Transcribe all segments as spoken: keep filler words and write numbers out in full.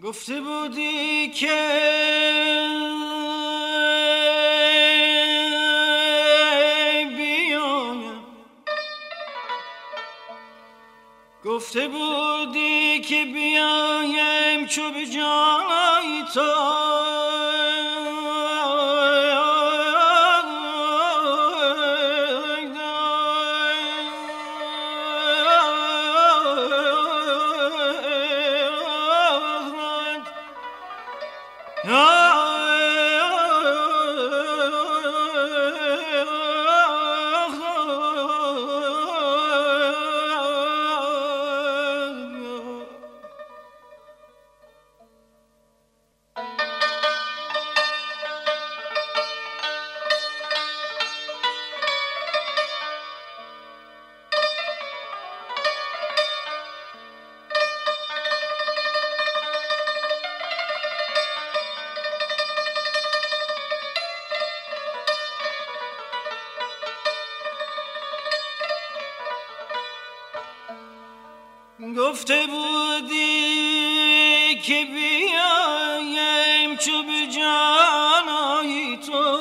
گفته بودی که بیایم، گفته بودی که بیایم چو به جای تو گفته بودی که بیایم چو به جانای تو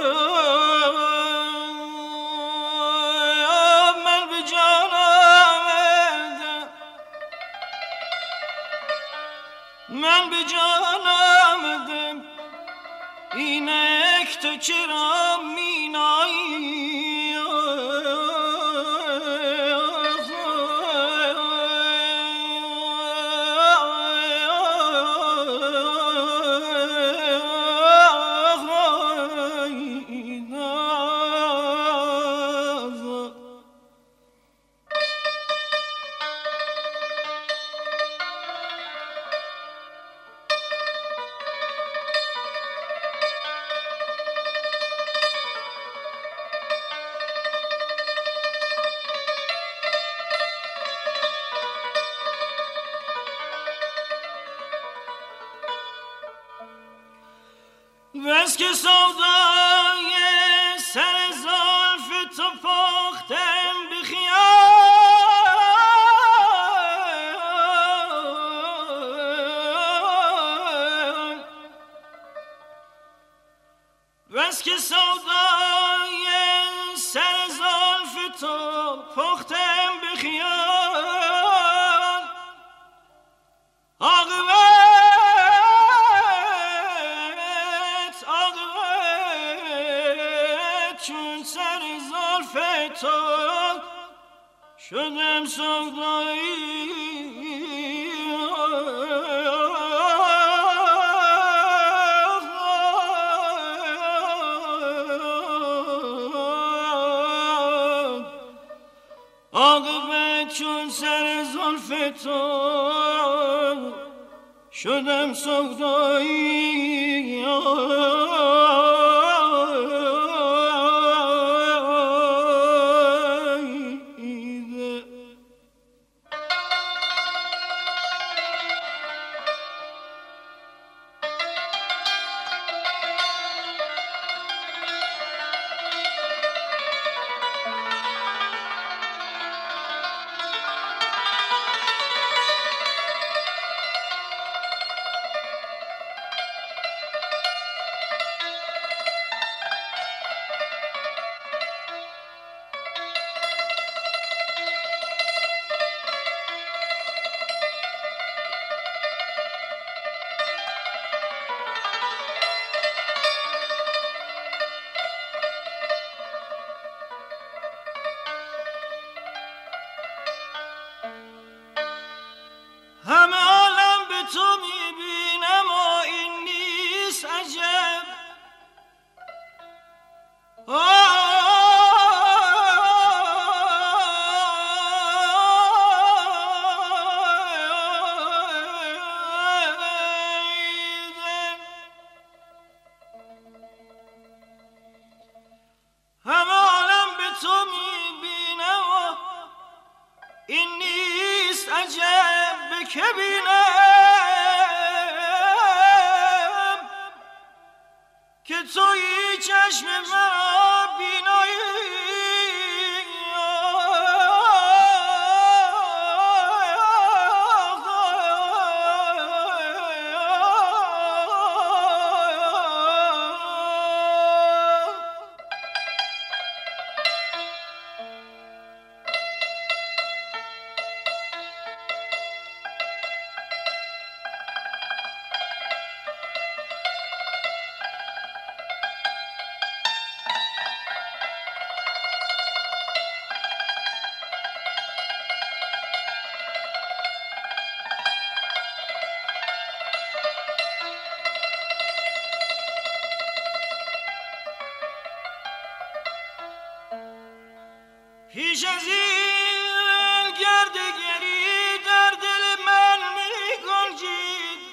من به جان آمدم، من به جان آمدم، اینک تو چرا می نایی؟ بس که سودای سر زلف تو پختم به خیال، بس که سودای سر زلف تو پختم به خیال، عاقبت چون سر زلف تو شدم سودایی. عاقبت چون سر زلف تو شدم سودایی. همه عالم به تو میبینم و این نیست عجب، همه عالم به تو میبینم و این نیست عجب، به که بینم که تویی چشم مرا بینایی. پیش از این گردگری در دل من می گنجید.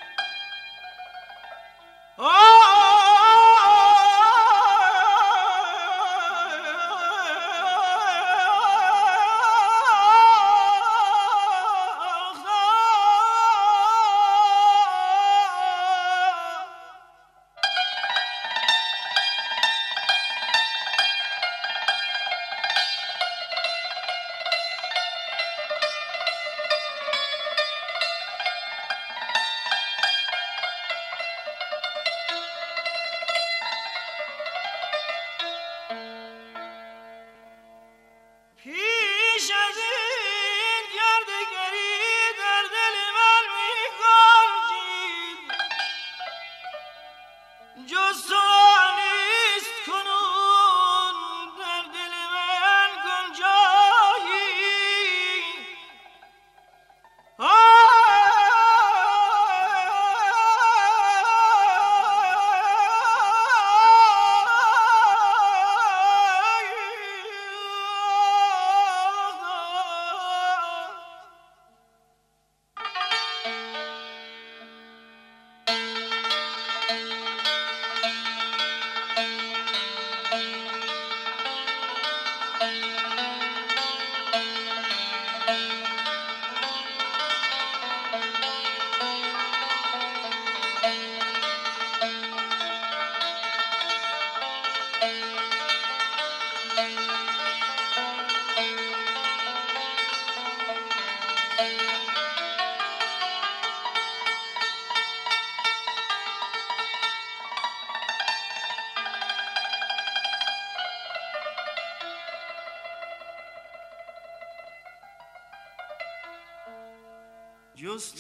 جز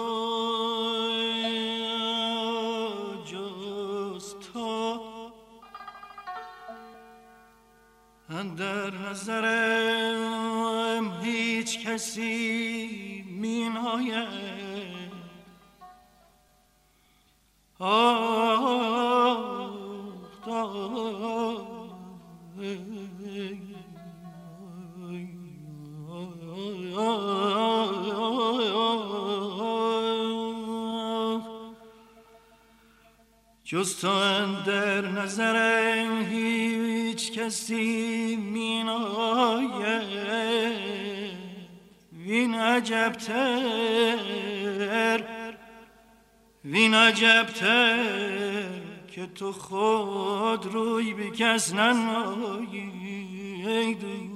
تو جز تو اندر نظرم هیچ کسی می ناید. آه جز تو اندر نظرم هیچ کسی می ناید. وین عجبتر وین عجبتر که تو خود روی به کس ننمایی ای دوست.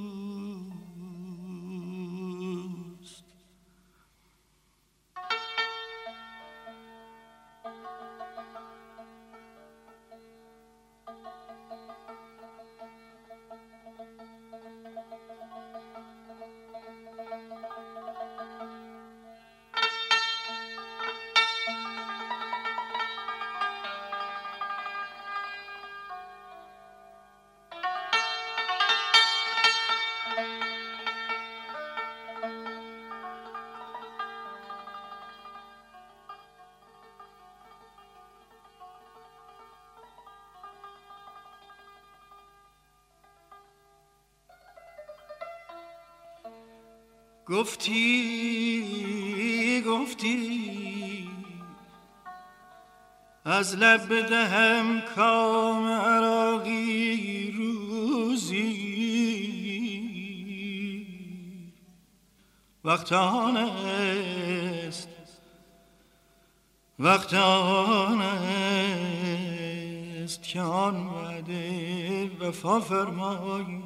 گفتی گفتی از لب بدهم کام عراقی روزی. وقت آن است وقت آن است که آن وعده وفا فرمایی.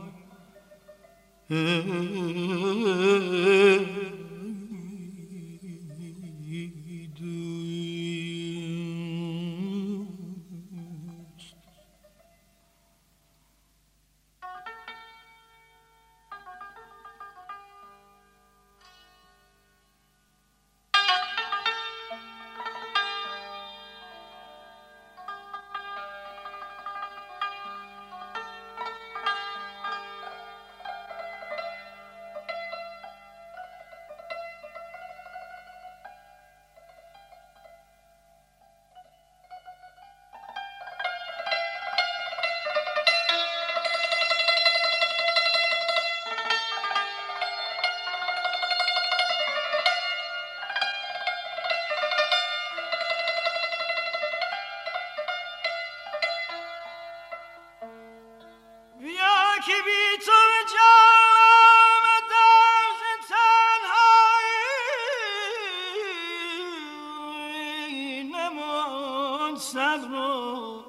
نمان صبر و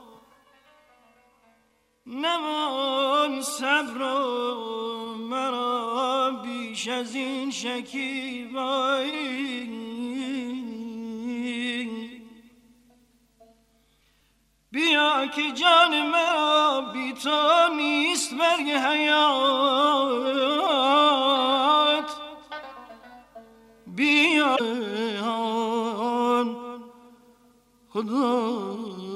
نمان صبر و مرا بیش از این شکیبایی. بیا که جان مرا بی تو نیست برگ حیات. بیا خدا